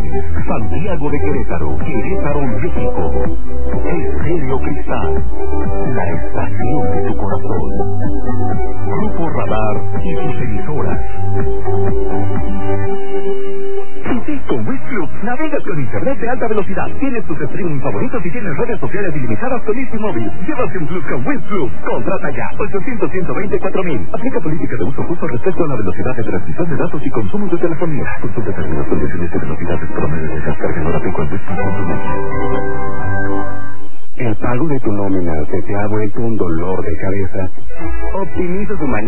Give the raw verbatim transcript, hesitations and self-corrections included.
Santiago de Querétaro, Querétaro, México. Estéreo Cristal, la estación de tu corazón. Grupo Radar y sus emisoras. Sí, con Wiz Club, navegas con internet de alta velocidad. Tienes tus streaming favoritos y tienes redes sociales ilimitadas con Easy Móvil. Llévate un plus con Wiz Club. Contrata ya. ochocientos, ciento veinticuatro mil. Aplica política de uso justo respecto a la velocidad de transmisión de datos y consumo de telefonía. Consulta términos, condiciones de velocidades promedio de descarga en hora con Wiz Club. El pago de tu nómina se te ha vuelto un dolor de cabeza. Optimiza tu mañana.